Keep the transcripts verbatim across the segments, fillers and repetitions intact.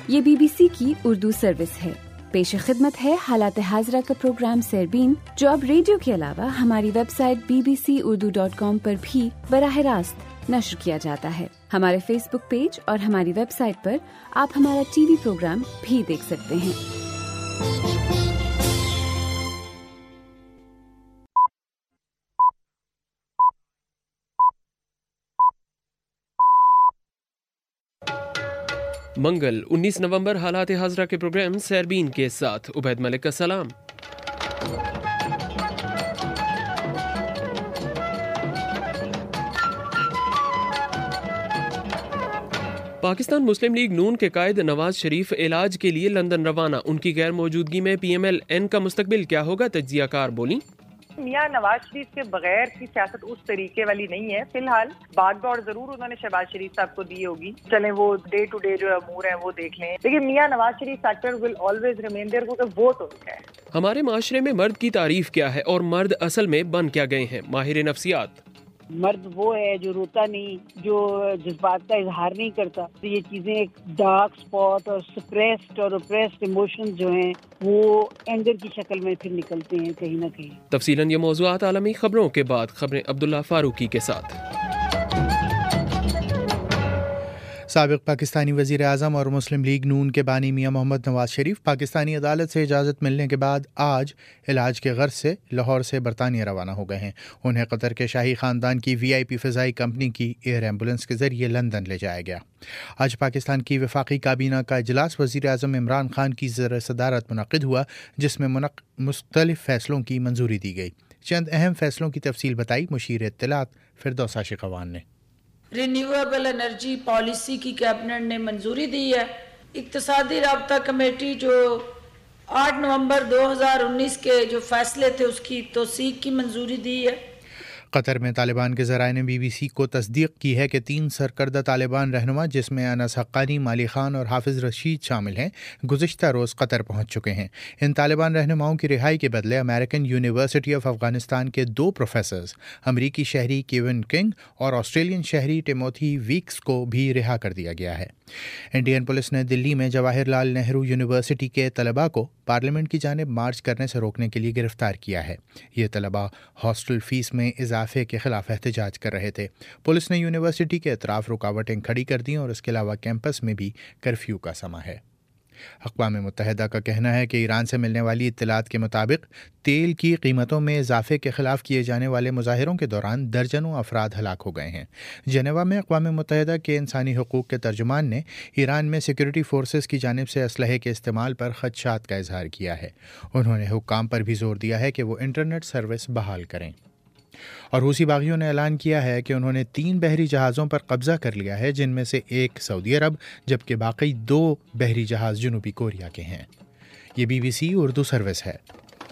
یہ B B سی کی Urdu service ہے۔ پیش خدمت ہے حالات حاضرہ کا پروگرام سیربین، جو اب ریڈیو کے علاوہ ہماری website B B C Urdu dot com پر بھی براہ راست نشر کیا جاتا ہے۔ ہمارے فیس بک پیج اور ہماری ویب سائٹ پر آپ ہمارا ٹی وی پروگرام بھی دیکھ سکتے ہیں۔ منگل انیس نومبر حالات حاضرہ کے پروگرام سیربین کے ساتھ عبید ملک کا سلام۔ پاکستان مسلم لیگ نون کے قائد نواز شریف علاج کے لیے لندن روانہ، ان کی غیر موجودگی میں پی ایم ایل این کا مستقبل کیا ہوگا، تجزیہ کار بولیں۔ میاں نواز شریف کے بغیر کی سیاست اس طریقے والی نہیں ہے، فی الحال بات دوڑ ضرور انہوں نے شہباز شریف صاحب کو دی ہوگی، چلیں وہ ڈے ٹو ڈے جو امور ہیں وہ دیکھ لیں، لیکن Mian Nawaz Sharif factor will always remain there, کیونکہ ووٹ ان کا ہے۔ ہمارے معاشرے میں مرد کی تعریف کیا ہے اور مرد اصل میں بن کیا گئے ہیں، ماہر نفسیات۔ مرد وہ ہے جو روتا نہیں، جو جذبات کا اظہار نہیں کرتا، تو یہ چیزیں ایک ڈارک سپاٹ اور سپریسڈ اور اوپریسڈ ایموشنز جو ہیں وہ اینگر کی شکل میں پھر نکلتے ہیں کہیں نہ کہیں۔ تفصیلاً یہ موضوعات عالمی خبروں کے بعد، خبریں عبداللہ فاروقی کے ساتھ۔ سابق پاکستانی وزیر اعظم اور مسلم لیگ نون کے بانی میاں محمد نواز شریف پاکستانی عدالت سے اجازت ملنے کے بعد آج علاج کے غرض سے لاہور سے برطانیہ روانہ ہو گئے ہیں۔ انہیں قطر کے شاہی خاندان کی وی آئی پی فضائی کمپنی کی ایئر ایمبولنس کے ذریعے لندن لے جایا گیا۔ آج پاکستان کی وفاقی کابینہ کا اجلاس وزیر اعظم عمران خان کی زیر صدارت منعقد ہوا، جس میں مختلف فیصلوں کی منظوری دی گئی۔ چند اہم فیصلوں کی تفصیل بتائی مشیر اطلاعات فردوس عاشقوان نے۔ رینیویبل انرجی پالیسی کی کیبنٹ نے منظوری دی ہے۔ اقتصادی رابطہ کمیٹی جو آٹھ نومبر دو ہزار انیس کے جو فیصلے تھے اس کی توثیق کی منظوری دی ہے۔ قطر میں طالبان کے ذرائع نے بی بی سی کو تصدیق کی ہے کہ تین سرکردہ طالبان رہنما، جس میں انس حقانی، مالی خان اور حافظ رشید شامل ہیں، گزشتہ روز قطر پہنچ چکے ہیں۔ ان طالبان رہنماؤں کی رہائی کے بدلے امریکن یونیورسٹی آف افغانستان کے دو پروفیسرز، امریکی شہری کیون کنگ اور آسٹریلین شہری ٹیموتھی ویکس کو بھی رہا کر دیا گیا ہے۔ انڈین پولیس نے دلی میں جواہر لال نہرو یونیورسٹی کے طلباء کو پارلیمنٹ کی جانب مارچ کرنے سے روکنے کے لیے گرفتار کیا ہے۔ یہ طلباء ہاسٹل فیس میں اضافے کے خلاف احتجاج کر رہے تھے۔ پولیس نے یونیورسٹی کے اطراف رکاوٹیں کھڑی کر دیں اور اس کے علاوہ کیمپس میں بھی کرفیو کا سماں ہے۔ اقوام متحدہ کا کہنا ہے کہ ایران سے ملنے والی اطلاعات کے مطابق تیل کی قیمتوں میں اضافے کے خلاف کیے جانے والے مظاہروں کے دوران درجنوں افراد ہلاک ہو گئے ہیں۔ جنیوا میں اقوام متحدہ کے انسانی حقوق کے ترجمان نے ایران میں سیکورٹی فورسز کی جانب سے اسلحے کے استعمال پر خدشات کا اظہار کیا ہے۔ انہوں نے حکام پر بھی زور دیا ہے کہ وہ انٹرنیٹ سروس بحال کریں۔ اور حوثی باغیوں نے اعلان کیا ہے کہ انہوں نے تین بحری جہازوں پر قبضہ کر لیا ہے، جن میں سے ایک سعودی عرب جبکہ باقی دو بحری جہاز جنوبی کوریا کے ہیں۔ یہ B B C Urdu service ہے۔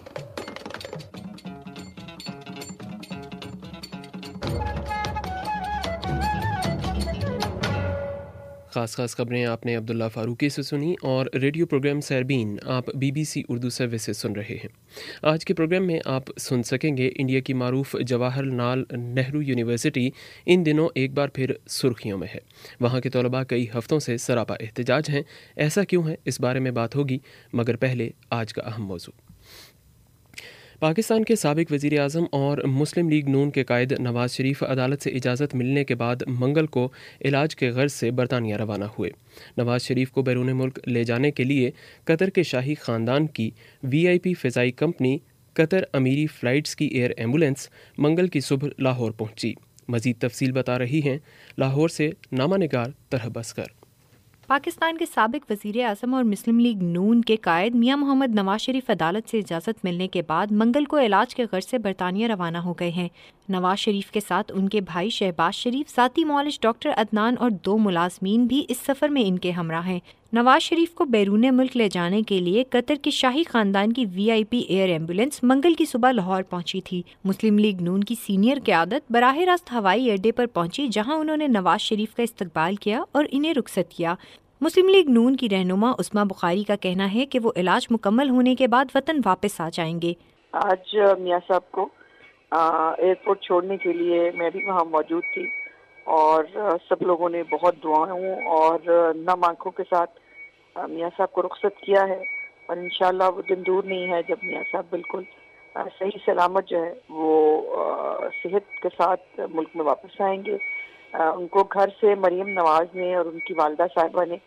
خاص خاص خبریں آپ نے عبداللہ فاروقی سے سنی اور ریڈیو پروگرام سیربین آپ B B C Urdu service سے سن رہے ہیں۔ آج کے پروگرام میں آپ سن سکیں گے انڈیا کی معروف جواہر لال نہرو یونیورسٹی ان دنوں ایک بار پھر سرخیوں میں ہے۔ وہاں کے طلباء کئی ہفتوں سے سراپا احتجاج ہیں۔ ایسا کیوں ہے، اس بارے میں بات ہوگی، مگر پہلے آج کا اہم موضوع۔ پاکستان کے سابق وزیر اعظم اور مسلم لیگ نون کے قائد نواز شریف عدالت سے اجازت ملنے کے بعد منگل کو علاج کے غرض سے برطانیہ روانہ ہوئے۔ نواز شریف کو بیرون ملک لے جانے کے لیے قطر کے شاہی خاندان کی وی آئی پی فضائی کمپنی قطر امیری فلائٹس کی ایئر ایمبولینس منگل کی صبح لاہور پہنچی۔ مزید تفصیل بتا رہی ہیں لاہور سے نامہ نگار طرح بسکر۔ پاکستان کے سابق وزیر اعظم اور مسلم لیگ نون کے قائد میاں محمد نواز شریف عدالت سے اجازت ملنے کے بعد منگل کو علاج کے غرض سے برطانیہ روانہ ہو گئے ہیں۔ نواز شریف کے ساتھ ان کے بھائی شہباز شریف، ذاتی معالج ڈاکٹر عدنان اور دو ملازمین بھی اس سفر میں ان کے ہمراہ ہیں۔ نواز شریف کو بیرون ملک لے جانے کے لیے قطر کے شاہی خاندان کی وی آئی پی ایئر ایمبولینس منگل کی صبح لاہور پہنچی تھی۔ مسلم لیگ نون کی سینئر قیادت براہ راست ہوائی اڈے پر پہنچی، جہاں انہوں نے نواز شریف کا استقبال کیا اور انہیں رخصت کیا۔ مسلم لیگ نون کی رہنما عثمہ بخاری کا کہنا ہے کہ وہ علاج مکمل ہونے کے بعد وطن واپس آ جائیں گے۔ آج میاں صاحب کو ایئرپورٹ چھوڑنے کے لیے میں بھی وہاں موجود تھی اور سب لوگوں نے بہت دعاؤں اور نم آنکھوں کے ساتھ میاں صاحب کو رخصت کیا ہے، اور انشاءاللہ وہ دن دور نہیں ہے جب میاں صاحب بالکل صحیح سلامت جو ہے وہ صحت کے ساتھ ملک میں واپس آئیں گے. ان کو گھر سے مریم نواز نے اور ان کی والدہ صاحبہ نے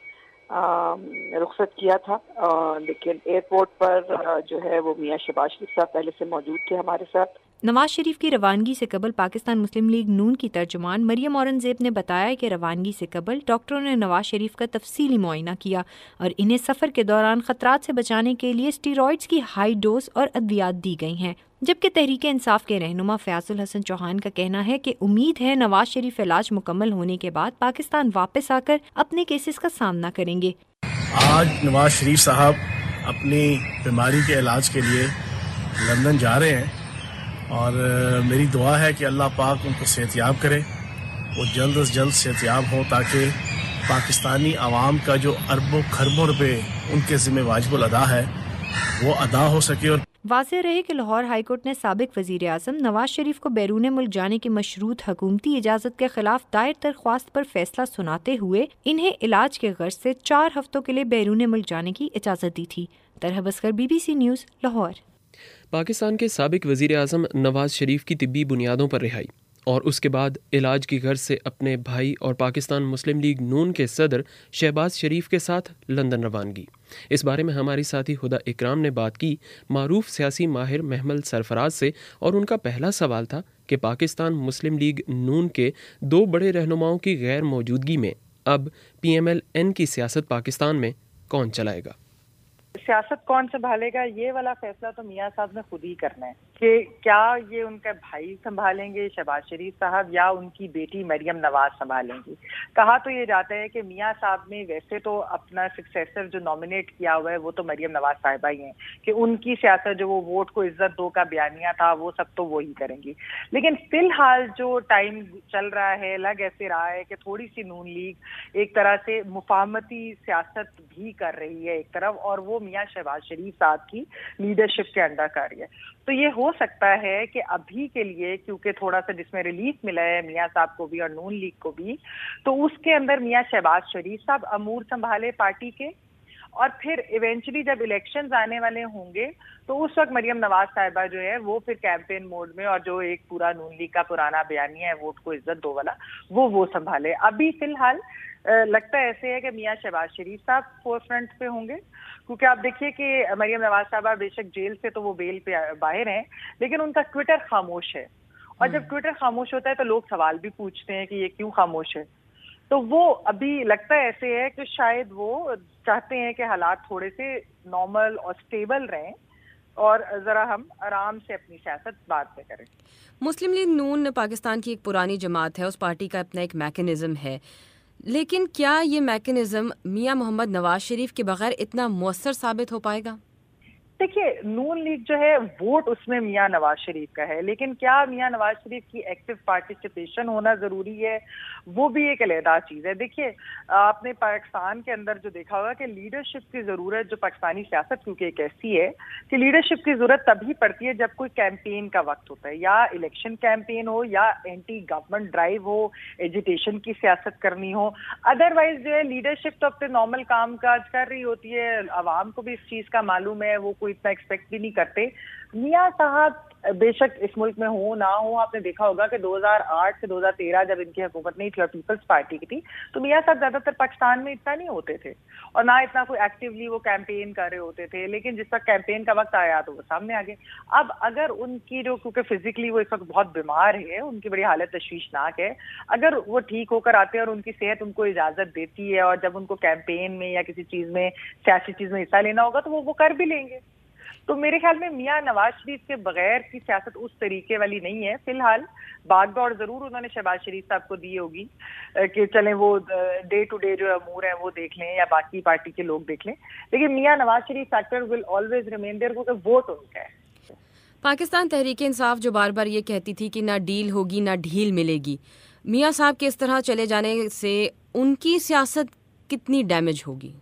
رخصت کیا تھا، لیکن ایئرپورٹ پر جو ہے وہ میاں شہباز شریف صاحب پہلے سے موجود تھے ہمارے ساتھ. نواز شریف کی روانگی سے قبل پاکستان مسلم لیگ نون کی ترجمان مریم اورنگزیب نے بتایا کہ روانگی سے قبل ڈاکٹروں نے نواز شریف کا تفصیلی معائنہ کیا اور انہیں سفر کے دوران خطرات سے بچانے کے لیے اسٹیرائڈز کی ہائی ڈوز اور ادویات دی گئی ہیں. جبکہ تحریک انصاف کے رہنما فیاض الحسن چوہان کا کہنا ہے کہ امید ہے نواز شریف علاج مکمل ہونے کے بعد پاکستان واپس آ کر اپنے کیسز کا سامنا کریں گے. آج نواز شریف صاحب اپنی بیماری کے علاج کے لیے لندن جا رہے ہیں، اور میری دعا ہے کہ اللہ پاک ان کو صحت یاب کرے، وہ جلد از جلد صحت یاب ہوں تاکہ پاکستانی عوام کا جو اربوں خربوں روپے ان کے ذمہ واجب الادا ہے وہ ادا ہو سکے. اور واضح رہے کہ لاہور ہائی کورٹ نے سابق وزیر اعظم نواز شریف کو بیرون ملک جانے کی مشروط حکومتی اجازت کے خلاف دائر درخواست پر فیصلہ سناتے ہوئے انہیں علاج کے غرض سے چار ہفتوں کے لیے بیرون ملک جانے کی اجازت دی تھی. طرح بسکر، B B C news, Lahore. Pakistan کے سابق وزیر اعظم نواز شریف کی طبی بنیادوں پر رہائی اور اس کے بعد علاج کی غرض سے اپنے بھائی اور پاکستان مسلم لیگ نون کے صدر شہباز شریف کے ساتھ لندن روانگی. اس بارے میں ہماری ساتھی ہدیٰ اکرام نے بات کی معروف سیاسی ماہر محمل سرفراز سے، اور ان کا پہلا سوال تھا کہ پاکستان مسلم لیگ نون کے دو بڑے رہنماؤں کی غیر موجودگی میں اب پی ایم ایل این کی سیاست پاکستان میں کون چلائے گا؟ سیاست کون سنبھالے گا، یہ والا فیصلہ تو میاں صاحب نے خود ہی کرنا ہے کہ کیا یہ ان کا بھائی سنبھالیں گے شہباز شریف صاحب یا ان کی بیٹی مریم نواز سنبھالیں گی. کہا تو یہ جاتا ہے کہ میاں صاحب نے ویسے تو اپنا سکسیسر جو نامینیٹ کیا ہوا ہے وہ تو مریم نواز صاحبہ ہی ہیں کہ ان کی سیاست جو وہ ووٹ کو عزت دو کا بیانیہ تھا وہ سب تو وہی کریں گی. لیکن فی الحال جو ٹائم چل رہا ہے لگ ایسے رہا ہے کہ تھوڑی سی نون لیگ ایک طرح سے مفاہمتی سیاست بھی کر رہی ہے ایک طرف، اور وہ میاں شہباز شریف صاحب کی لیڈرشپ کے انڈر کر رہی ہے. تو یہ ہو سکتا ہے کہ ابھی کے لیے کیونکہ تھوڑا سا جس میں ریلیف ملا ہے میاں صاحب کو بھی اور نون لیگ کو بھی، تو اس کے اندر میاں شہباز شریف صاحب امور سنبھالے پارٹی کے، اور پھر ایونچولی جب الیکشنز آنے والے ہوں گے تو اس وقت مریم نواز صاحبہ جو ہے وہ پھر کیمپین موڈ میں، اور جو ایک پورا نون لیگ کا پرانا بیانیہ ہے ووٹ کو عزت دو والا وہ وہ سنبھالے. ابھی فی الحال لگتا ہے ایسے ہے کہ میاں شہباز شریف صاحب فور فرنٹ پہ ہوں گے، کیونکہ آپ دیکھیے کہ مریم نواز صاحبہ بے شک جیل سے تو وہ بیل پہ باہر ہیں لیکن ان کا ٹویٹر خاموش ہے، اور جب ٹویٹر خاموش ہوتا ہے تو لوگ سوال بھی پوچھتے ہیں کہ یہ کیوں خاموش ہے. تو وہ ابھی لگتا ہے ایسے ہے کہ شاید وہ چاہتے ہیں کہ حالات تھوڑے سے نارمل اور سٹیبل رہیں اور ذرا ہم آرام سے اپنی سیاست بعد میں کریں. مسلم لیگ نون پاکستان کی ایک پرانی جماعت ہے، اس پارٹی کا اپنا ایک میکینزم ہے، لیکن کیا یہ میکینزم میاں محمد نواز شریف کے بغیر اتنا مؤثر ثابت ہو پائے گا؟ دیکھیے نون لیگ جو ہے ووٹ اس میں میاں نواز شریف کا ہے، لیکن کیا میاں نواز شریف کی ایکٹیو پارٹیسپیشن ہونا ضروری ہے، وہ بھی ایک علیحدہ چیز ہے. دیکھیے آپ نے پاکستان کے اندر جو دیکھا ہوگا کہ لیڈرشپ کی ضرورت، جو پاکستانی سیاست کیونکہ ایک ایسی ہے کہ لیڈرشپ کی ضرورت تبھی پڑتی ہے جب کوئی کیمپین کا وقت ہوتا ہے، یا الیکشن کیمپین ہو یا اینٹی گورنمنٹ ڈرائیو ہو، ایجیٹیشن کی سیاست کرنی ہو. ادروائز جو ہے لیڈرشپ تو اپنے نارمل کام کاج کر رہی ہوتی ہے، عوام کو بھی اس چیز کا معلوم ہے، وہ کوئی اتنا ایکسپیکٹ بھی نہیں کرتے. میاں صاحب بے شک اس ملک میں ہوں نہ ہوں، آپ نے دیکھا ہوگا کہ دو ہزار آٹھ سے دو ہزار تیرہ جب ان کی حکومت نہیں تھی اور پیپلز پارٹی کی تھی تو میاں صاحب زیادہ تر پاکستان میں اتنا نہیں ہوتے تھے اور نہ اتنا کوئی ایکٹیولی وہ کیمپین کر رہے ہوتے تھے، لیکن جس وقت کیمپین کا وقت آیا تو وہ سامنے آ گئے. اب اگر ان کی جو کیونکہ فزیکلی وہ اس وقت بہت بیمار ہے، ان کی بڑی حالت تشویشناک ہے، اگر وہ ٹھیک ہو کر آتے ہیں اور ان کی صحت ان کو اجازت دیتی ہے اور جب ان کو کیمپین میں یا کسی چیز میں سیاسی چیز میں حصہ لینا ہوگا تو وہ وہ کر بھی لیں گے. تو میرے خیال میں میاں نواز شریف کے بغیر کی سیاست اس طریقے والی نہیں ہے. فی الحال باغ دوڑ ضرور انہوں نے شہباز شریف صاحب کو دی ہوگی کہ چلیں وہ ڈے ٹو ڈے جو امور ہیں وہ دیکھ لیں یا باقی پارٹی کے لوگ دیکھ لیں، لیکن Mian Nawaz Sharif factor will always remain there کیونکہ ووٹ ان کا ہے. پاکستان تحریک انصاف جو بار بار یہ کہتی تھی کہ نہ ڈیل ہوگی نہ ڈھیل ملے گی، میاں صاحب کے اس طرح چلے جانے سے ان کی سیاست کتنی ڈیمیج ہوگی؟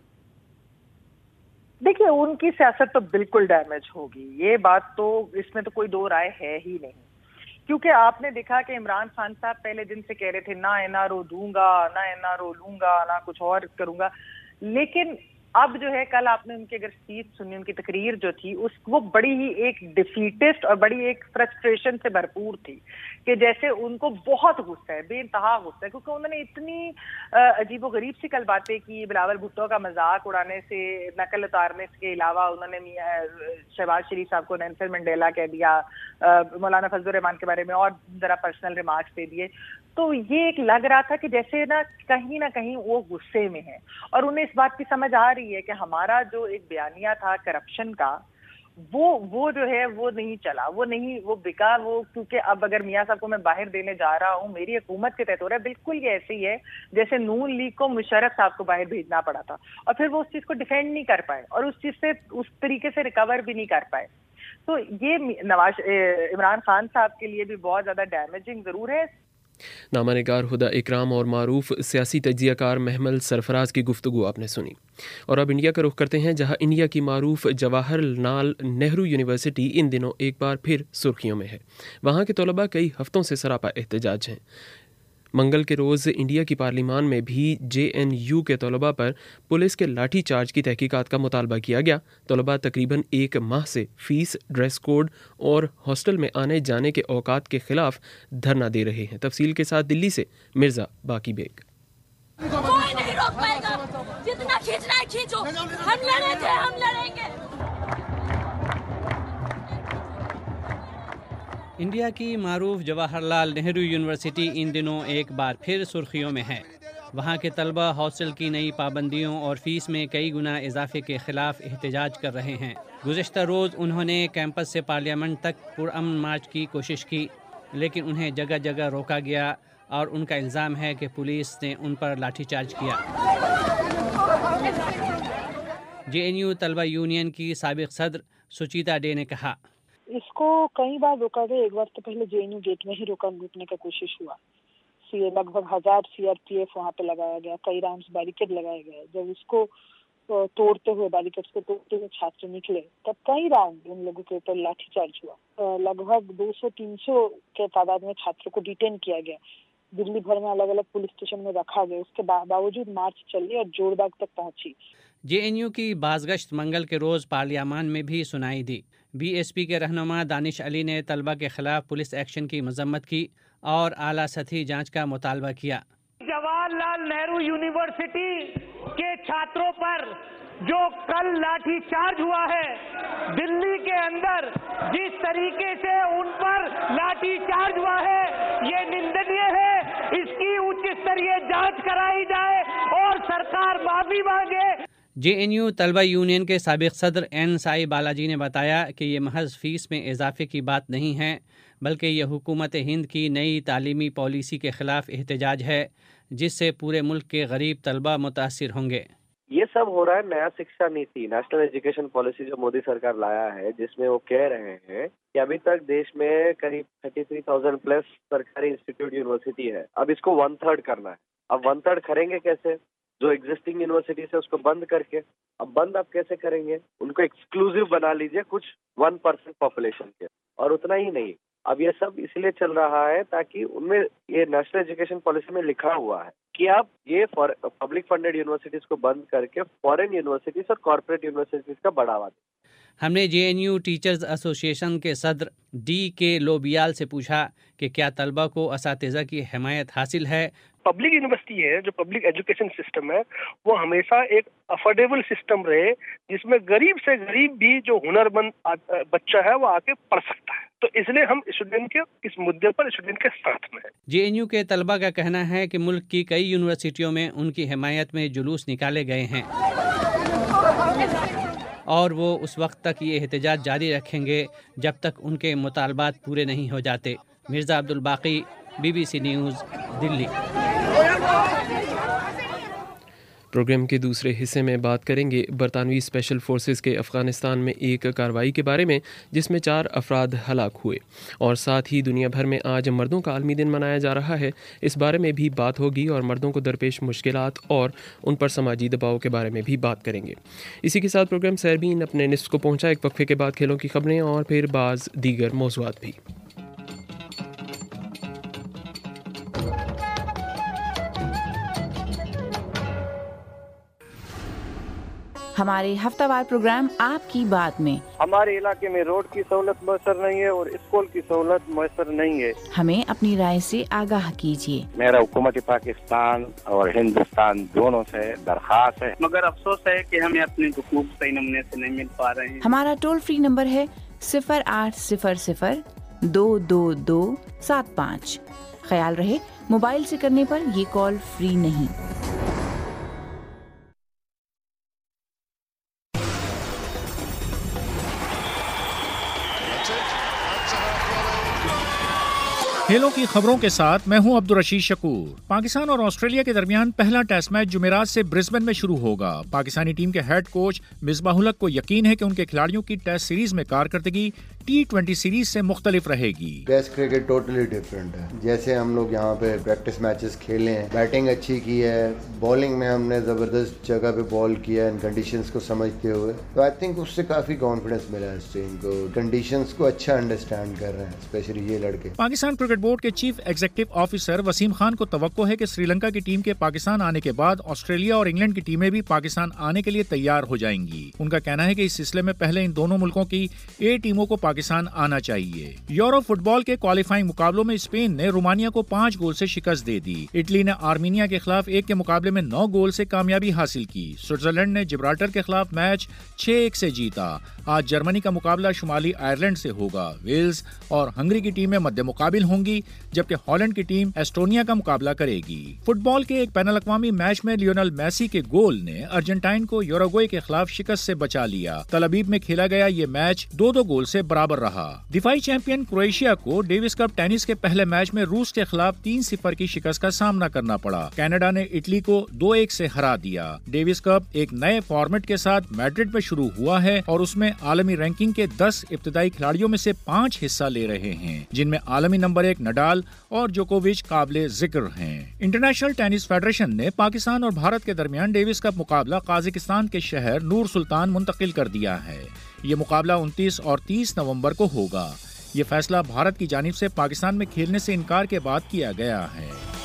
دیکھیے ان کی سیاست تو بالکل ڈیمیج ہوگی، یہ بات تو اس میں تو کوئی دو رائے ہے ہی نہیں، کیونکہ آپ نے دیکھا کہ عمران خان صاحب پہلے دن سے کہہ رہے تھے نہ این آر او دوں گا، نہ این آر او لوں گا، نہ کچھ اور کروں گا، لیکن اب جو ہے کل آپ نے ان کی اگر اسپیچ سنی, ان کی تقریر جو تھی اس وہ بڑی ہی ایک ڈیفیٹسٹ اور بڑی ایک فرسٹریشن سے بھرپور تھی کہ جیسے ان کو بہت غصہ ہے, بے انتہا غصہ ہے, کیونکہ انہوں نے اتنی عجیب و غریب سی کل باتیں کی. بلاول بھٹو کا مذاق اڑانے سے, نقل اتارنے کے علاوہ انہوں نے شہباز شریف صاحب کو نیلسن منڈیلا کہہ دیا, مولانا فضل الرحمان کے بارے میں اور ذرا پرسنل ریمارکس دے دیے. تو یہ ایک لگ رہا تھا کہ جیسے نا کہیں نہ کہیں وہ غصے میں ہے, اور انہیں اس بات کی سمجھ آ رہی ہے کہ ہمارا جو ایک بیانیہ تھا کرپشن کا وہ وہ جو ہے وہ نہیں چلا, وہ نہیں وہ بکا, وہ کیونکہ اب اگر میاں صاحب کو میں باہر دینے جا رہا ہوں میری حکومت کے تحت ہو رہا ہے. بالکل یہ ایسے ہی ہے جیسے نون لیگ کو مشرف صاحب کو باہر بھیجنا پڑا تھا اور پھر وہ اس چیز کو ڈیفینڈ نہیں کر پائے اور اس چیز سے اس طریقے سے ریکور بھی نہیں کر پائے. تو یہ نواز عمران خان صاحب کے لیے بھی بہت زیادہ ڈیمیجنگ ضرور ہے. نامہ نگار ہدیٰ اکرام اور معروف سیاسی تجزیہ کار محمل سرفراز کی گفتگو آپ نے سنی. اور اب انڈیا کا رخ کرتے ہیں, جہاں انڈیا کی معروف جواہر لال نہرو یونیورسٹی ان دنوں ایک بار پھر سرخیوں میں ہے. وہاں کے طلباء کئی ہفتوں سے سراپا احتجاج ہیں. منگل کے روز انڈیا کی پارلیمان میں بھی جے این یو کے طلباء پر پولیس کے لاٹھی چارج کی تحقیقات کا مطالبہ کیا گیا. طلباء تقریباً ایک ماہ سے فیس, ڈریس کوڈ اور ہاسٹل میں آنے جانے کے اوقات کے خلاف دھرنا دے رہے ہیں. تفصیل کے ساتھ دلی سے مرزا باقی بیگ. کوئی نہیں روک پائے گا, جتنا کھینچنا ہے کھینچو, ہم لڑیں گے, ہم لڑیں گے. انڈیا کی معروف جواہر لال نہرو یونیورسٹی ان دنوں ایک بار پھر سرخیوں میں ہے. وہاں کے طلبہ ہاسٹل کی نئی پابندیوں اور فیس میں کئی گنا اضافے کے خلاف احتجاج کر رہے ہیں. گزشتہ روز انہوں نے کیمپس سے پارلیمنٹ تک پرامن مارچ کی کوشش کی, لیکن انہیں جگہ جگہ روکا گیا اور ان کا الزام ہے کہ پولیس نے ان پر لاٹھی چارج کیا. جے این یو طلبہ یونین کی سابق صدر سچیتا ڈے نے کہا, اس کو کئی بار روکا گیا. ایک بار تو پہلے جے این یو گیٹ میں ہی روکا روکنے کا کوشش ہوا. سی لگ بھگ ہزار سی آر پی ایف وہاں پہ لگایا گیا, کئی راؤنڈز بیریکیڈ لگایا گیا. جب اس کو توڑتے ہوئے بیریکیڈس کو توڑتے ہوئے چھاتر نکلے تب کئی راؤنڈ ان لوگوں کے اوپر لاٹھی چارج ہوا. لگ بھگ دو سو تین سو کے تعداد میں چھاتروں کو ڈیٹین کیا گیا. دلی بھر میں الگ الگ پولیس اسٹیشن میں رکھا گیا. اس کے باوجود مارچ چلی اور جوڑ باغ تک پہنچی. جے این یو کی بازگشت منگل کے روز پارلیمان میں بھی سنائی دی. بی ایس پی کے رہنما دانش علی نے طلبہ کے خلاف پولیس ایکشن کی مذمت کی اور اعلیٰ سطحی جانچ کا مطالبہ کیا. جواہر لال نہرو یونیورسٹی کے چھاتروں پر جو کل لاٹھی چارج ہوا ہے, دلی کے اندر جس طریقے سے ان پر لاٹھی چارج ہوا ہے یہ نندنیہ ہے. اس کی اچ ستریہ جانچ کرائی جائے اور سرکار معافی مانگے. جے این یو طلبہ یونین کے سابق صدر این سائی بالاجی نے بتایا کہ یہ محض فیس میں اضافے کی بات نہیں ہے, بلکہ یہ حکومت ہند کی نئی تعلیمی پالیسی کے خلاف احتجاج ہے جس سے پورے ملک کے غریب طلبہ متاثر ہوں گے. یہ سب ہو رہا ہے نیا شکشا نیتی, نیشنل ایجوکیشن پالیسی جو مودی سرکار لایا ہے, جس میں وہ کہہ رہے ہیں کہ ابھی تک دیش میں قریب تھرٹی تھری تھاؤزینڈ پلس سرکاری انسٹیٹیوٹ یونیورسٹی ہے. اب اس کو ون تھرڈ کرنا ہے. اب ون تھرڈ کریں گے کیسے؟ جو ایگزسٹنگ یونیورسٹیز ہے اس کو بند کر کے. اب بند آپ کیسے کریں گے؟ ان کو ایکسکلوزیو بنا لیجئے کچھ ون پرسینٹ پاپولیشن کے. اور اتنا ہی نہیں, اب یہ سب اس لیے چل رہا ہے تاکہ ان میں یہ نیشنل ایجوکیشن پالیسی میں لکھا ہوا ہے کہ آپ یہ پبلک فنڈیڈ یونیورسٹیز کو بند کر کے فورن یونیورسٹیز اور کارپوریٹ یونیورسٹیز کا بڑھاوا دیں. ہم نے جے این یو ٹیچرز ایسوسی ایشن کے صدر ڈی کے لوبیال سے پوچھا کہ کیا طلبہ کو اساتذہ کی حمایت حاصل ہے. پبلک یونیورسٹی ہے, جو پبلک ایجوکیشن سسٹم ہے, وہ ہمیشہ ایک افورڈیبل سسٹم رہے جس میں غریب سے غریب بھی جو ہنر مند بچہ ہے وہ آ کے پڑھ سکتا ہے. تو اس لیے ہم اسٹوڈنٹ کے اس مدعے پر اسٹوڈنٹ کے ساتھ میں ہیں. جے این یو کے طلبہ کا کہنا ہے کہ ملک کی کئی یونیورسٹیوں میں ان کی حمایت میں جلوس نکالے گئے ہیں اور وہ اس وقت تک یہ احتجاج جاری رکھیں گے جب تک ان کے مطالبات پورے نہیں ہو جاتے. Mirza Abdul Baqi, B B C news, Delhi. Programme کے دوسرے حصے میں بات کریں گے برطانوی اسپیشل فورسز کے افغانستان میں ایک کارروائی کے بارے میں جس میں چار افراد ہلاک ہوئے, اور ساتھ ہی دنیا بھر میں آج مردوں کا عالمی دن منایا جا رہا ہے. اس بارے میں بھی بات ہوگی اور مردوں کو درپیش مشکلات اور ان پر سماجی دباؤ کے بارے میں بھی بات کریں گے. اسی کے ساتھ پروگرام سیربین اپنے نصف کو پہنچا. ایک وقفے کے بعد کھیلوں کی خبریں اور پھر بعض دیگر موضوعات بھی. ہمارے ہفتہ وار پروگرام آپ کی بات میں ہمارے علاقے میں روڈ کی سہولت میسر نہیں ہے اور اسکول کی سہولت میسر نہیں ہے. ہمیں اپنی رائے سے آگاہ کیجیے. میرا حکومت پاکستان اور ہندوستان دونوں سے درخواست ہے, مگر افسوس ہے کہ ہمیں اپنے حقوق صحیح نمونے سے نہیں مل پا رہے ہیں. ہمارا ٹول فری نمبر ہے صفر آٹھ صفر صفر دو دو دو سات پانچ. خیال رہے موبائل سے کرنے پر یہ کال فری نہیں. کھیلوں کی خبروں کے ساتھ میں ہوں عبدالرشید شکور. پاکستان اور آسٹریلیا کے درمیان پہلا ٹیسٹ میچ جمعرات سے برسبن میں شروع ہوگا. پاکستانی ٹیم کے ہیڈ کوچ مصباح الحق کو یقین ہے کہ ان کے کھلاڑیوں کی ٹیسٹ سیریز میں کارکردگی ٹی ٹوینٹی سیریز سے مختلف رہے گی. ٹیسٹ کرکٹ ٹوٹلی ڈفرینٹ ہے. جیسے ہم لوگ یہاں پہ پریکٹس میچز کھیلے ہیں, بیٹنگ اچھی کی ہے, بالنگ میں ہم نے زبردست جگہ پہ بال کیا ہے کنڈیشنز کو سمجھتے ہوئے, تو آئی تھنک اس سے کافی کانفیڈنس ملا ہے اس ٹیم کو. کنڈیشنز کو اچھا انڈرسٹینڈ کر رہے ہیں اسپیشلی یہ لڑکے. پاکستان کرکٹ بورڈ کے chief executive officer Wasim Khan کو توقع ہے کہ سری لنکا کی ٹیم کے پاکستان آنے کے بعد آسٹریلیا اور انگلینڈ کی ٹیمیں بھی پاکستان آنے کے لیے تیار ہو جائیں گی. ان کا کہنا ہے کہ اس سلسلے میں پہلے ان دونوں ملکوں کی اے ٹیموں کو پاکستان آنا چاہیے. یورو فٹ بال کے کوالیفائنگ مقابلوں میں اسپین نے رومانیہ کو پانچ گول سے شکست دے دی. اٹلی نے آرمینیا کے خلاف ایک کے مقابلے میں نو گول سے کامیابی حاصل کی. سوئٹزرلینڈ نے جبرالٹر کے خلاف میچ چھ ایک سے جیتا. آج جرمنی کا مقابلہ شمالی آئرلینڈ سے ہوگا. ویلز اور ہنگری کی ٹیمیں مد مقابل ہوں گی, جبکہ ہالینڈ کی ٹیم ایسٹونیا کا مقابلہ کرے گی. فٹ بال کے ایک بین الاقوامی میچ میں لیونل میسی کے گول نے ارجنٹائن کو یوروگوئے کے خلاف شکست سے بچا لیا. تل ابیب میں کھیلا گیا یہ میچ دو دو گول سے برابر رہا. دفاعی چیمپئن کروئیشیا کو ڈیوس کپ ٹینس کے پہلے میچ میں روس کے خلاف تین صفر کی شکست کا سامنا کرنا پڑا. کینیڈا نے اٹلی کو دو ایک سے ہرا دیا. ڈیوس کپ ایک نئے فارمیٹ کے ساتھ میڈرڈ میں شروع ہوا ہے اور اس میں عالمی رینکنگ کے دس ابتدائی کھلاڑیوں میں سے پانچ حصہ لے رہے ہیں, جن میں عالمی نمبر ایک نڈال اور جوکووچ قابل ذکر ہیں. انٹرنیشنل ٹینس فیڈریشن نے پاکستان اور بھارت کے درمیان ڈیوس کپ مقابلہ قازقستان کے شہر نور سلطان منتقل کر دیا ہے. یہ مقابلہ انتیس اور تیس نومبر کو ہوگا. یہ فیصلہ بھارت کی جانب سے پاکستان میں کھیلنے سے انکار کے بعد کیا گیا ہے.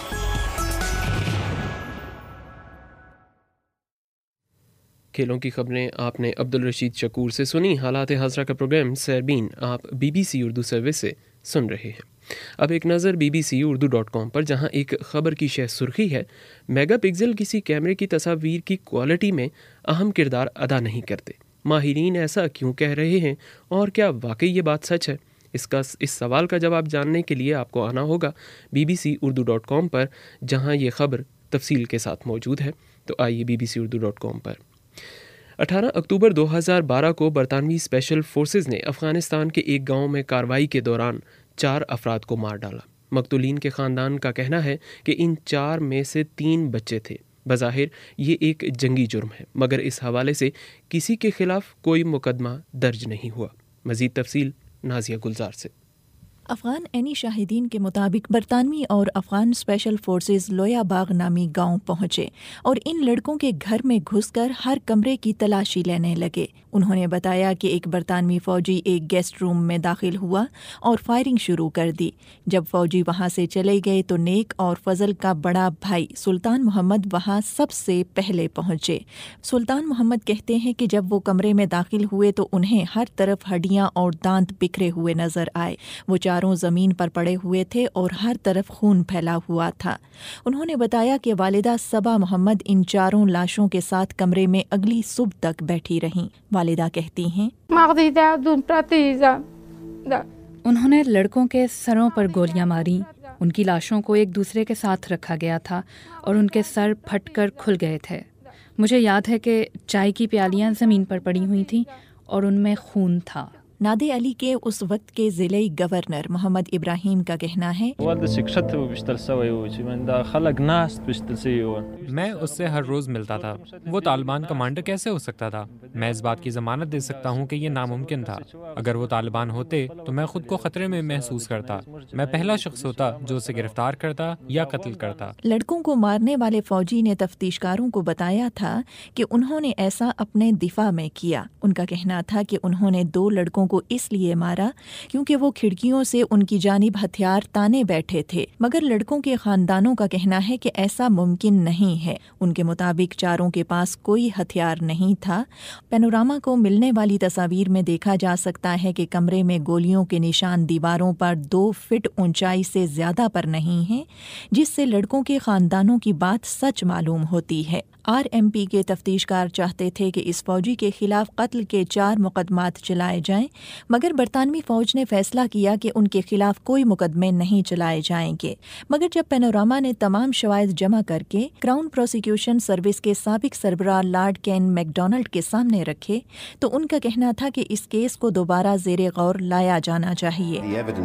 کھیلوں کی خبریں آپ نے عبدالرشید شکور سے سنی. حالات حاضرہ کا پروگرام سیربین آپ B B C Urdu service سے سن رہے ہیں. اب ایک نظر B B C Urdu dot com پر, جہاں ایک خبر کی شہ سرخی ہے میگا پکسل کسی کیمرے کی تصاویر کی کوالٹی میں اہم کردار ادا نہیں کرتے. ماہرین ایسا کیوں کہہ رہے ہیں اور کیا واقعی یہ بات سچ ہے؟ اس کا اس سوال کا جواب جاننے کے لیے آپ کو آنا ہوگا B B C Urdu dot com پر, جہاں یہ خبر تفصیل کے ساتھ موجود ہے. تو آئیے B B C Urdu dot com پر. اٹھارہ اکتوبر دو ہزار بارہ کو برطانوی اسپیشل فورسز نے افغانستان کے ایک گاؤں میں کارروائی کے دوران چار افراد کو مار ڈالا. مقتولین کے خاندان کا کہنا ہے کہ ان چار میں سے تین بچے تھے. بظاہر یہ ایک جنگی جرم ہے, مگر اس حوالے سے کسی کے خلاف کوئی مقدمہ درج نہیں ہوا. مزید تفصیل نازیہ گلزار سے. افغان عینی شاہدین کے مطابق برطانوی اور افغان اسپیشل فورسز لویا باغ نامی گاؤں پہنچے اور ان لڑکوں کے گھر میں گھس کر ہر کمرے کی تلاشی لینے لگے. انہوں نے بتایا کہ ایک برطانوی فوجی ایک گیسٹ روم میں داخل ہوا اور فائرنگ شروع کر دی. جب فوجی وہاں سے چلے گئے تو نیک اور فضل کا بڑا بھائی سلطان محمد وہاں سب سے پہلے پہنچے. سلطان محمد کہتے ہیں کہ جب وہ کمرے میں داخل ہوئے تو انہیں ہر طرف ہڈیاں اور دانت بکھرے ہوئے نظر آئے. وہ چاروں زمین پر پڑے ہوئے تھے اور ہر طرف خون پھیلا ہوا تھا. انہوں نے بتایا کہ والدہ صبا محمد ان چاروں لاشوں کے ساتھ کمرے میں اگلی صبح تک بیٹھی رہیں. والدہ کہتی ہیں انہوں نے لڑکوں کے سروں پر گولیاں ماری. ان کی لاشوں کو ایک دوسرے کے ساتھ رکھا گیا تھا اور ان کے سر پھٹ کر کھل گئے تھے. مجھے یاد ہے کہ چائے کی پیالیاں زمین پر پڑی ہوئی تھیں اور ان میں خون تھا. نادے علی کے اس وقت کے ضلعی گورنر محمد ابراہیم کا کہنا ہے میں اس سے ہر روز ملتا تھا. وہ طالبان کمانڈر کیسے ہو سکتا تھا؟ میں اس بات کی ضمانت دے سکتا ہوں کہ یہ ناممکن تھا. اگر وہ طالبان ہوتے تو میں خود کو خطرے میں محسوس کرتا. میں پہلا شخص ہوتا جو اسے گرفتار کرتا یا قتل کرتا. لڑکوں کو مارنے والے فوجی نے تفتیشکاروں کو بتایا تھا کہ انہوں نے ایسا اپنے دفاع میں کیا. ان کا کہنا تھا کہ انہوں نے دو لڑکوں لڑکوں کو اس لیے مارا کیونکہ وہ کھڑکیوں سے ان کی جانب ہتھیار تانے بیٹھے تھے، مگر لڑکوں کے خاندانوں کا کہنا ہے کہ ایسا ممکن نہیں ہے۔ ان کے مطابق چاروں کے پاس کوئی ہتھیار نہیں تھا۔ پینوراما کو ملنے والی تصاویر میں دیکھا جا سکتا ہے کہ کمرے میں گولیوں کے نشان دیواروں پر دو فٹ اونچائی سے زیادہ پر نہیں ہیں، جس سے لڑکوں کے خاندانوں کی بات سچ معلوم ہوتی ہے۔ آر ایم پی کے تفتیش کار چاہتے تھے کہ اس فوجی کے خلاف قتل کے چار مقدمات چلائے جائیں، مگر برطانوی فوج نے فیصلہ کیا کہ ان کے خلاف کوئی مقدمے نہیں چلائے جائیں گے۔ مگر جب پینوراما نے تمام شواہد جمع کر کے کراؤن پروسیکیوشن سروس کے سابق سربراہ لارڈ کین میک ڈونلڈ کے سامنے رکھے تو ان کا کہنا تھا کہ اس کیس کو دوبارہ زیر غور لایا جانا چاہیے۔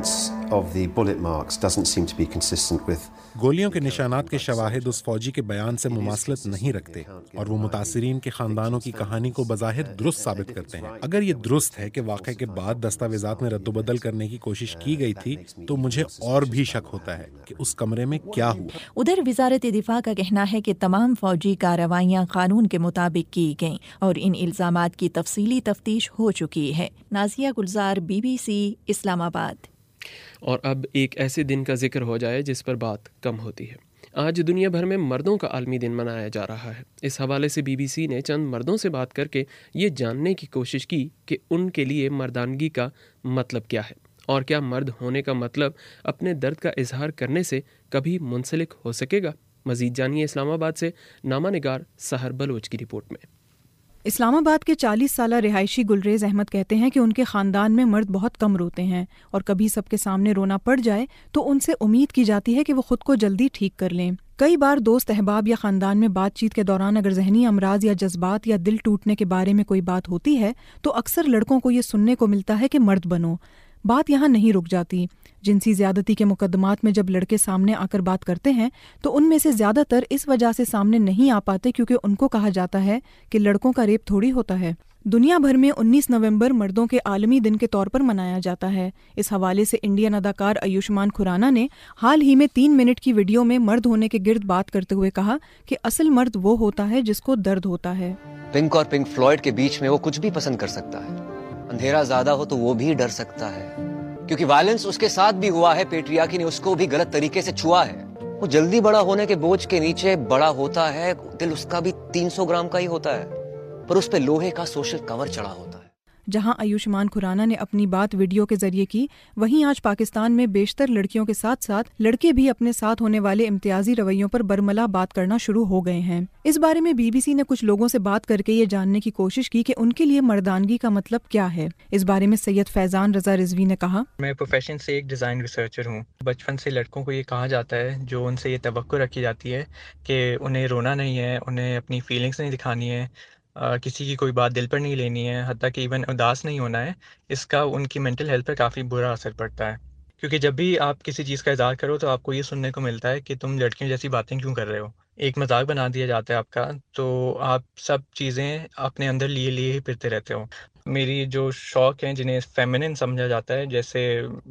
گولیوں کے نشانات کے شواہد اس فوجی کے بیان سے مماثلت نہیں رکھتے اور وہ متاثرین کے خاندانوں کی کہانی کو بظاہر درست ثابت کرتے ہیں۔ اگر یہ درست ہے کہ واقعے کے بعد دستاویزات میں رد و بدل کرنے کی کوشش کی گئی تھی تو مجھے اور بھی شک ہوتا ہے کہ اس کمرے میں کیا ہوا۔ ادھر وزارت دفاع کا کہنا ہے کہ تمام فوجی کارروائیاں قانون کے مطابق کی گئیں اور ان الزامات کی تفصیلی تفتیش ہو چکی ہے۔ Nazia Gulzar, B B C, Islamabad. اور اب ایک ایسے دن کا ذکر ہو جائے جس پر بات کم ہوتی ہے۔ آج دنیا بھر میں مردوں کا عالمی دن منایا جا رہا ہے۔ اس حوالے سے بی بی سی نے چند مردوں سے بات کر کے یہ جاننے کی کوشش کی کہ ان کے لیے مردانگی کا مطلب کیا ہے اور کیا مرد ہونے کا مطلب اپنے درد کا اظہار کرنے سے کبھی منسلک ہو سکے گا۔ مزید جانیے اسلام آباد سے نامہ نگار سحر بلوچ کی رپورٹ میں۔ اسلام آباد کے چالیس سالہ رہائشی گلریز احمد کہتے ہیں کہ ان کے خاندان میں مرد بہت کم روتے ہیں اور کبھی سب کے سامنے رونا پڑ جائے تو ان سے امید کی جاتی ہے کہ وہ خود کو جلدی ٹھیک کر لیں۔ کئی بار دوست احباب یا خاندان میں بات چیت کے دوران اگر ذہنی امراض یا جذبات یا دل ٹوٹنے کے بارے میں کوئی بات ہوتی ہے تو اکثر لڑکوں کو یہ سننے کو ملتا ہے کہ مرد بنو۔ بات یہاں نہیں رک جاتی۔ جنسی زیادتی کے مقدمات میں جب لڑکے سامنے آ کر بات کرتے ہیں تو ان میں سے زیادہ تر اس وجہ سے سامنے نہیں آ پاتے کیونکہ ان کو کہا جاتا ہے کہ لڑکوں کا ریپ تھوڑی ہوتا ہے۔ دنیا بھر میں انیس نومبر مردوں کے عالمی دن کے طور پر منایا جاتا ہے۔ اس حوالے سے انڈین اداکار آیوشمان کھرانا نے حال ہی میں تین منٹ کی ویڈیو میں مرد ہونے کے گرد بات کرتے ہوئے کہا کہ اصل مرد وہ ہوتا ہے جس کو درد ہوتا ہے۔ پنک اور پنک فلوئڈ کے بیچ میں وہ کچھ بھی پسند کر سکتا ہے، اندھیرا زیادہ ہو تو وہ بھی ڈر سکتا ہے، کیونکہ وائلنس اس کے ساتھ بھی ہوا ہے، پیٹریارکی نے اس کو بھی غلط طریقے سے چھوا ہے۔ وہ جلدی بڑا ہونے کے بوجھ کے نیچے بڑا ہوتا ہے، دل اس کا بھی تین سو گرام کا ہی ہوتا ہے، پر اس پہ لوہے کا سوشل کور چڑھا ہوتا ہے۔ جہاں آیوشمان کھرانا نے اپنی بات ویڈیو کے ذریعے کی، وہیں آج پاکستان میں بیشتر لڑکیوں کے ساتھ ساتھ لڑکے بھی اپنے ساتھ ہونے والے امتیازی رویوں پر برملا بات کرنا شروع ہو گئے ہیں۔ اس بارے میں بی بی سی نے کچھ لوگوں سے بات کر کے یہ جاننے کی کوشش کی کہ ان کے لیے مردانگی کا مطلب کیا ہے۔ اس بارے میں سید فیضان رضا رضوی نے کہا، میں پروفیشن سے ایک ڈیزائن ریسرچر ہوں۔ بچپن سے لڑکوں کو یہ کہا جاتا ہے، جو ان سے یہ توقع رکھی جاتی ہے کہ انہیں رونا نہیں ہے، انہیں اپنی فیلنگس نہیں دکھانی ہے، کسی کی کوئی بات دل پر نہیں لینی ہے، حتیٰ کہ ایون اداس نہیں ہونا ہے۔ اس کا ان کی مینٹل ہیلتھ پر کافی برا اثر پڑتا ہے، کیونکہ جب بھی آپ کسی چیز کا اظہار کرو تو آپ کو یہ سننے کو ملتا ہے کہ تم لڑکیوں جیسی باتیں کیوں کر رہے ہو۔ ایک مذاق بنا دیا جاتا ہے آپ کا، تو آپ سب چیزیں اپنے اندر لیے لیے ہی پھرتے رہتے ہو۔ میری جو شوق ہیں جنہیں فیمنن سمجھا جاتا ہے، جیسے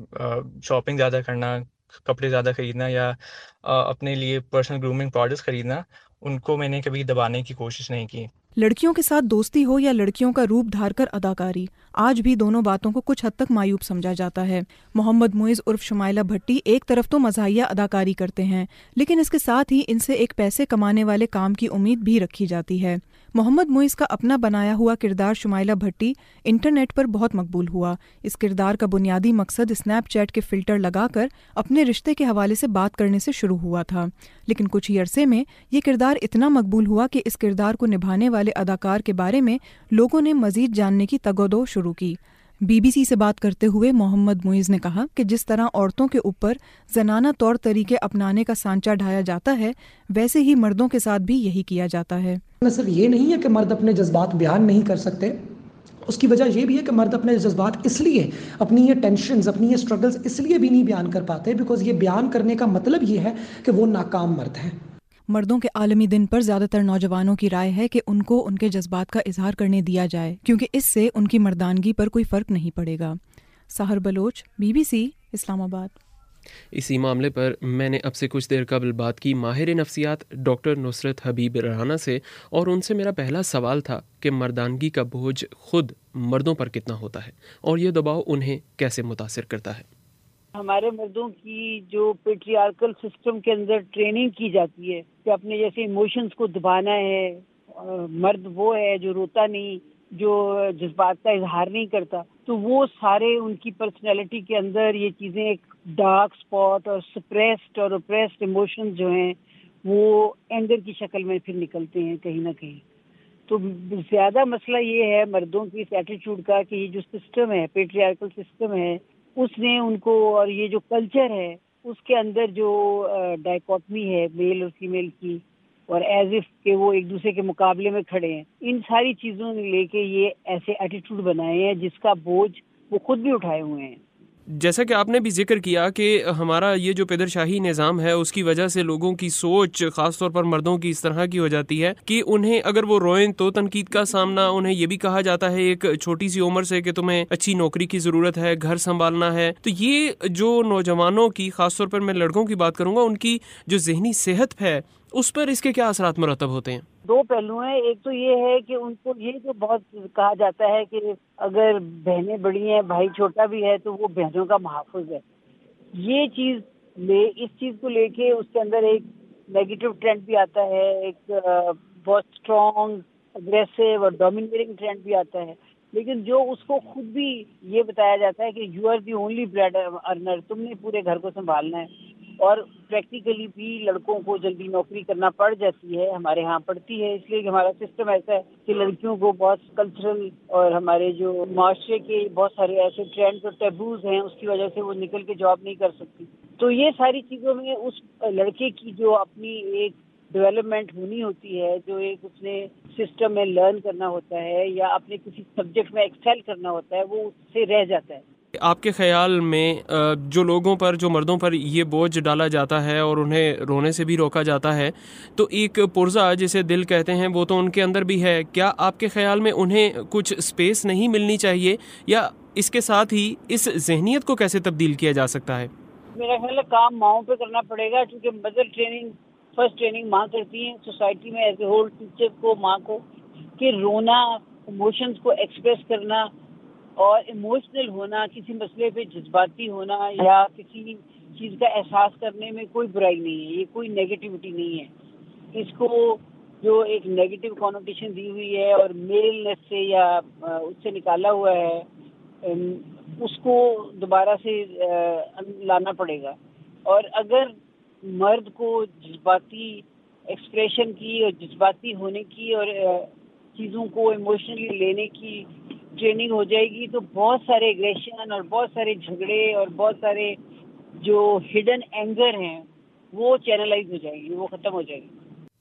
شاپنگ زیادہ کرنا، کپڑے زیادہ خریدنا یا اپنے لیے پرسنل گرومنگ پروڈکٹس خریدنا، ان کو میں نے کبھی دبانے کی کوشش نہیں کی۔ لڑکیوں کے ساتھ دوستی ہو یا لڑکیوں کا روپ دھار کر اداکاری، آج بھی دونوں باتوں کو کچھ حد تک معیوب سمجھا جاتا ہے۔ محمد معز عرف شمائلہ بھٹی ایک طرف تو مزاحیہ اداکاری کرتے ہیں، لیکن اس کے ساتھ ہی ان سے ایک پیسے کمانے والے کام کی امید بھی رکھی جاتی ہے۔ محمد معز کا اپنا بنایا ہوا کردار شمائلہ بھٹی انٹرنیٹ پر بہت مقبول ہوا۔ اس کردار کا بنیادی مقصد اسنیپ چیٹ کے فلٹر لگا کر اپنے رشتے کے حوالے سے بات کرنے سے شروع ہوا تھا، لیکن کچھ ہی عرصے میں یہ کردار اتنا مقبول ہوا کہ اس کردار کو نبھانے والے اداکار کے بارے میں لوگوں نے مزید جاننے کی تگ و دو شروع کی۔ بی بی سی سے بات کرتے ہوئے محمد معز نے کہا کہ جس طرح عورتوں کے اوپر زنانہ طور طریقے اپنانے کا سانچہ ڈھایا جاتا ہے، ویسے ہی مردوں کے ساتھ بھی یہی کیا جاتا ہے۔ صرف یہ نہیں ہے کہ مرد اپنے جذبات بیان نہیں کر سکتے، اس کی وجہ یہ بھی ہے کہ مرد اپنے جذبات اس لیے، اپنی یہ ٹینشنز، اپنی یہ سٹرگلز اس لیے بھی نہیں بیان کر پاتے بیکاز یہ بیان کرنے کا مطلب یہ ہے کہ وہ ناکام مرد ہیں۔ مردوں کے عالمی دن پر زیادہ تر نوجوانوں کی رائے ہے کہ ان کو ان کے جذبات کا اظہار کرنے دیا جائے، کیونکہ اس سے ان کی مردانگی پر کوئی فرق نہیں پڑے گا۔ Sehar Baloch, B B C, Islamabad. اسی معاملے پر میں نے اب سے کچھ دیر قبل بات کی ماہر نفسیات ڈاکٹر نصرت حبیب رانا سے، اور ان سے میرا پہلا سوال تھا کہ مردانگی کا بوجھ خود مردوں پر کتنا ہوتا ہے اور یہ دباؤ انہیں کیسے متاثر کرتا ہے۔ ہمارے مردوں کی جو پیٹریارکل سسٹم کے اندر ٹریننگ کی جاتی ہے کہ اپنے جیسے ایموشنز کو دبانا ہے، مرد وہ ہے جو روتا نہیں، جو جذبات کا اظہار نہیں کرتا، تو وہ سارے ان کی پرسنالٹی کے اندر یہ چیزیں ایک ڈارک سپاٹ اور سپریسڈ اور اوپریسڈ ایموشنز جو ہیں وہ اینگر کی شکل میں پھر نکلتے ہیں کہیں نہ کہیں۔ تو زیادہ مسئلہ یہ ہے مردوں کی اس ایٹیٹیوڈ کا کہ یہ جو سسٹم ہے، پیٹریارکل سسٹم ہے، اس نے ان کو، اور یہ جو کلچر ہے اس کے اندر جو ڈائیکوٹمی ہے میل اور فیمیل کی، اور ایز اف کہ وہ ایک دوسرے کے مقابلے میں کھڑے ہیں، ان ساری چیزوں نے لے کے یہ ایسے ایٹیٹیوڈ بنائے ہیں جس کا بوجھ وہ خود بھی اٹھائے ہوئے ہیں۔ جیسا کہ آپ نے بھی ذکر کیا کہ ہمارا یہ جو پیدر شاہی نظام ہے اس کی وجہ سے لوگوں کی سوچ خاص طور پر مردوں کی اس طرح کی ہو جاتی ہے کہ انہیں اگر وہ روئیں تو تنقید کا سامنا، انہیں یہ بھی کہا جاتا ہے ایک چھوٹی سی عمر سے کہ تمہیں اچھی نوکری کی ضرورت ہے، گھر سنبھالنا ہے۔ تو یہ جو نوجوانوں کی، خاص طور پر میں لڑکوں کی بات کروں گا، ان کی جو ذہنی صحت ہے اس پر اس کے کیا اثرات مرتب ہوتے ہیں؟ دو پہلو ہیں۔ ایک تو یہ ہے کہ ان کو یہ جو بہت کہا جاتا ہے کہ اگر بہنیں بڑی ہیں، بھائی چھوٹا بھی ہے تو وہ بہنوں کا محافظ ہے، یہ چیز لے اس چیز کو لے کے اس کے اندر ایک نیگیٹو ٹرینڈ بھی آتا ہے، ایک بہت اسٹرانگ اگریسو اور ڈومینیٹنگ ٹرینڈ بھی آتا ہے۔ لیکن جو اس کو خود بھی یہ بتایا جاتا ہے کہ you are the only bread earner, تم نے پورے گھر کو سنبھالنا ہے، اور پریکٹیکلی بھی لڑکوں کو جلدی نوکری کرنا پڑ جاتی ہے، ہمارے ہاں پڑتی ہے، اس لیے کہ ہمارا سسٹم ایسا ہے کہ لڑکیوں کو بہت کلچرل اور ہمارے جو معاشرے کے بہت سارے ایسے ٹرینڈز اور ٹیبوز ہیں اس کی وجہ سے وہ نکل کے جاب نہیں کر سکتی۔ تو یہ ساری چیزوں میں اس لڑکے کی جو اپنی ایک ڈیولپمنٹ ہونی ہوتی ہے، جو ایک اس نے سسٹم میں لرن کرنا ہوتا ہے یا اپنے کسی سبجیکٹ میں ایکسیل کرنا ہوتا ہے، وہ اس سے رہ جاتا ہے۔ آپ کے خیال میں جو لوگوں پر، جو مردوں پر یہ بوجھ ڈالا جاتا ہے اور انہیں رونے سے بھی روکا جاتا ہے، تو ایک پرزہ جسے دل کہتے ہیں وہ تو ان کے اندر بھی ہے، کیا آپ کے خیال میں انہیں کچھ اسپیس نہیں ملنی چاہیے، یا اس کے ساتھ ہی اس ذہنیت کو کیسے تبدیل کیا جا سکتا ہے؟ میرا خیال ہے کام ماؤں پہ کرنا پڑے گا، کیونکہ مدر ٹریننگ، فرسٹ ٹریننگ ماں کرتی ہیں سوسائٹی میں ایز اے ہول، ٹیچر کو، ماں کو، کہ رونا، ایموشنز کو ایکسپریس کرنا اور ایموشنل ہونا، کسی مسئلے پہ جذباتی ہونا یا کسی چیز کا احساس کرنے میں کوئی برائی نہیں ہے، یہ کوئی نیگیٹیوٹی نہیں ہے۔ اس کو جو ایک نیگیٹو کونوٹیشن دی ہوئی ہے اور میلنس سے یا اس سے نکالا ہوا ہے، اس کو دوبارہ سے لانا پڑے گا۔ اور اگر مرد کو جذباتی ایکسپریشن کی اور جذباتی ہونے کی اور چیزوں کو ایموشنلی لینے کی ٹریننگ ہو جائے گی تو بہت سارے ایگریشن اور بہت سارے جھگڑے اور بہت سارے جو ہڈن اینگر ہیں وہ چینلائز ہو جائیں گے، وہ ختم ہو جائیں گے۔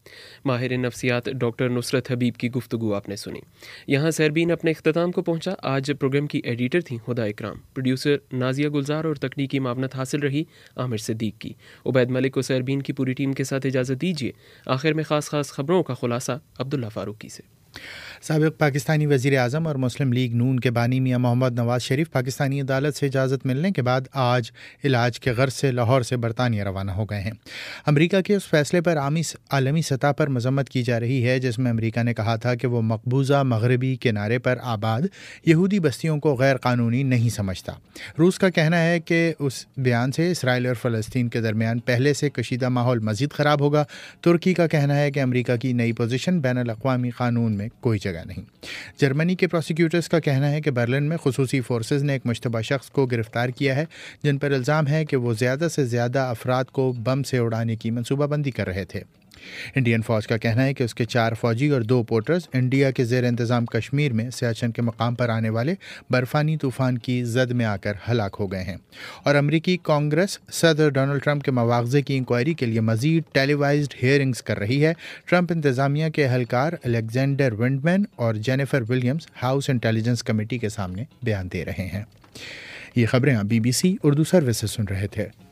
ماہر نفسیات ڈاکٹر نصرت حبیب کی گفتگو آپ نے سنی۔ یہاں سیربین اپنے اختتام کو پہنچا۔ آج پروگرام کی ایڈیٹر تھیں ہدا اکرام، پروڈیوسر نازیہ گلزار اور تکنیکی معاونت حاصل رہی عامر صدیق کی۔ عبید ملک و سیربین کی پوری ٹیم کے ساتھ اجازت دیجیے۔ آخر میں خاص خاص خبروں کا خلاصہ عبداللہ فاروقی سے۔ سابق پاکستانی وزیر اعظم اور مسلم لیگ نون کے بانی میاں محمد نواز شریف پاکستانی عدالت سے اجازت ملنے کے بعد آج علاج کے غرض سے لاہور سے برطانیہ روانہ ہو گئے ہیں۔ امریکہ کے اس فیصلے پر عالمی سطح پر مذمت کی جا رہی ہے جس میں امریکہ نے کہا تھا کہ وہ مقبوضہ مغربی کنارے پر آباد یہودی بستیوں کو غیر قانونی نہیں سمجھتا۔ روس کا کہنا ہے کہ اس بیان سے اسرائیل اور فلسطین کے درمیان پہلے سے کشیدہ ماحول مزید خراب ہوگا۔ ترکی کا کہنا ہے کہ امریکہ کی نئی پوزیشن بین الاقوامی قانون میں کوئی جگہ نہیں۔ جرمنی کے پروسیکیوٹرز کا کہنا ہے کہ برلن میں خصوصی فورسز نے ایک مشتبہ شخص کو گرفتار کیا ہے جن پر الزام ہے کہ وہ زیادہ سے زیادہ افراد کو بم سے اڑانے کی منصوبہ بندی کر رہے تھے۔ انڈین فوج کا کہنا ہے کہ اس کے چار فوجی اور دو پورٹرز انڈیا کے زیر انتظام کشمیر میں سیاچن کے مقام پر آنے والے برفانی طوفان کی زد میں آ کر ہلاک ہو گئے ہیں۔ اور امریکی کانگریس صدر ڈونلڈ ٹرمپ کے مواخذے کی انکوائری کے لیے مزید ٹیلی وائزڈ ہیئرنگز کر رہی ہے۔ ٹرمپ انتظامیہ کے اہلکار الیگزینڈر ونڈمین اور Jennifer Williams House Intelligence Committee کے سامنے بیان دے رہے ہیں۔ یہ خبریں آپ B B C Urdu service سے سن رہے تھے۔